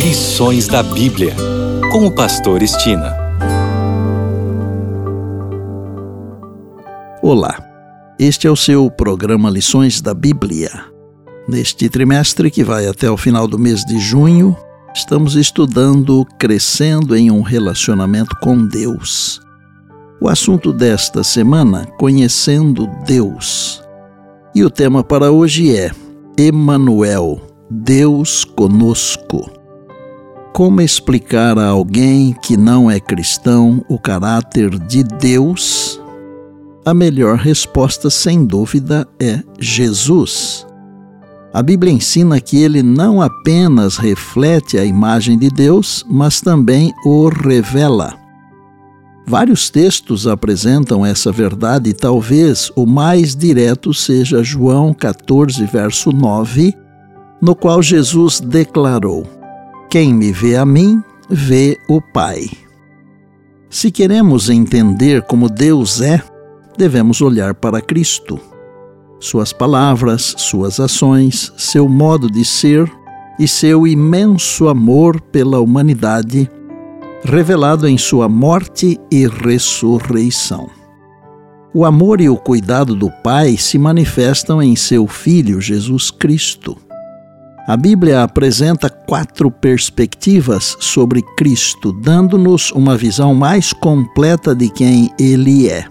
Lições da Bíblia, com o pastor Estina. Olá, este é o seu programa Lições da Bíblia. Neste trimestre, que vai até o final do mês de junho, estamos estudando Crescendo em um Relacionamento com Deus. O assunto desta semana, Conhecendo Deus. E o tema para hoje é Emanuel, Deus conosco. Como explicar a alguém que não é cristão o caráter de Deus? A melhor resposta, sem dúvida, é Jesus. A Bíblia ensina que ele não apenas reflete a imagem de Deus, mas também o revela. Vários textos apresentam essa verdade e talvez o mais direto seja João 14, verso 9, no qual Jesus declarou: "Quem me vê a mim, vê o Pai." Se queremos entender como Deus é, devemos olhar para Cristo. Suas palavras, suas ações, seu modo de ser e seu imenso amor pela humanidade, revelado em sua morte e ressurreição. O amor e o cuidado do Pai se manifestam em seu Filho, Jesus Cristo. A Bíblia apresenta 4 perspectivas sobre Cristo, dando-nos uma visão mais completa de quem Ele é.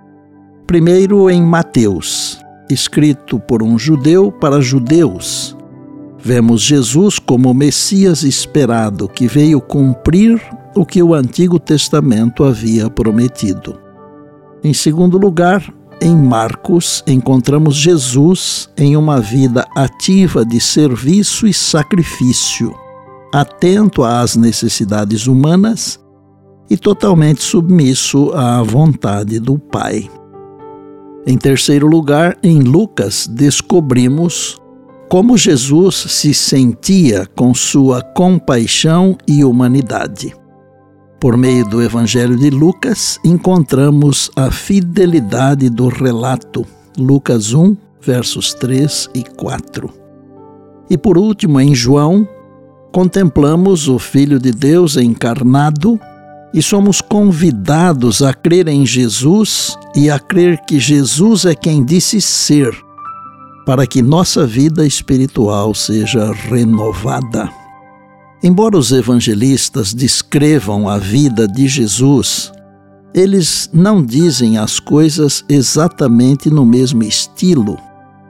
Primeiro, em Mateus, escrito por um judeu para judeus, vemos Jesus como o Messias esperado, que veio cumprir o que o Antigo Testamento havia prometido. Em segundo lugar, em Marcos, encontramos Jesus em uma vida ativa de serviço e sacrifício, atento às necessidades humanas e totalmente submisso à vontade do Pai. Em terceiro lugar, em Lucas, descobrimos como Jesus se sentia com sua compaixão e humanidade. Por meio do Evangelho de Lucas, encontramos a fidelidade do relato, Lucas 1, versos 3 e 4. E por último, em João, contemplamos o Filho de Deus encarnado e somos convidados a crer em Jesus e a crer que Jesus é quem disse ser, para que nossa vida espiritual seja renovada. Embora os evangelistas descrevam a vida de Jesus, eles não dizem as coisas exatamente no mesmo estilo.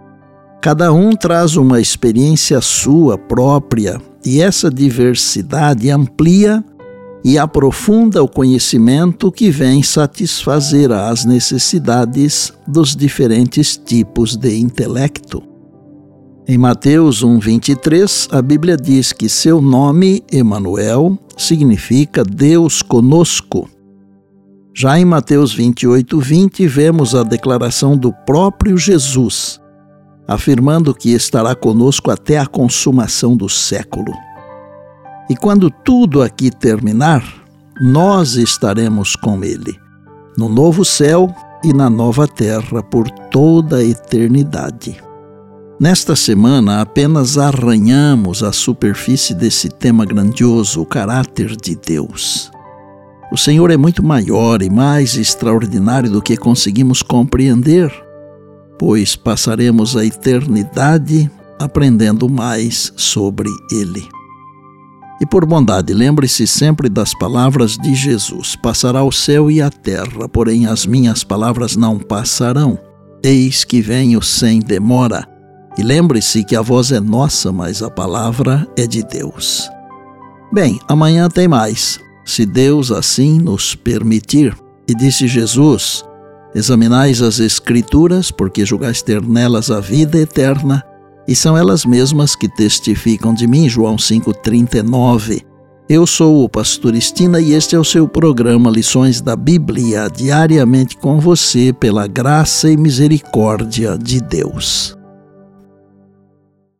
Cada um traz uma experiência sua própria e essa diversidade amplia e aprofunda o conhecimento que vem satisfazer as necessidades dos diferentes tipos de intelecto. Em Mateus 1:23, a Bíblia diz que seu nome, Emanuel, significa Deus conosco. Já em Mateus 28:20, vemos a declaração do próprio Jesus, afirmando que estará conosco até a consumação do século. E quando tudo aqui terminar, nós estaremos com Ele, no novo céu e na nova terra por toda a eternidade. Nesta semana, apenas arranhamos a superfície desse tema grandioso, o caráter de Deus. O Senhor é muito maior e mais extraordinário do que conseguimos compreender, pois passaremos a eternidade aprendendo mais sobre Ele. E por bondade, lembre-se sempre das palavras de Jesus: "Passará o céu e a terra, porém as minhas palavras não passarão. Eis que venho sem demora." E lembre-se que a voz é nossa, mas a palavra é de Deus. Bem, amanhã tem mais, se Deus assim nos permitir. E disse Jesus: "Examinais as Escrituras, porque julgais ter nelas a vida eterna, e são elas mesmas que testificam de mim." João 5:39. Eu sou o pastor Estina e este é o seu programa Lições da Bíblia, diariamente com você, pela graça e misericórdia de Deus.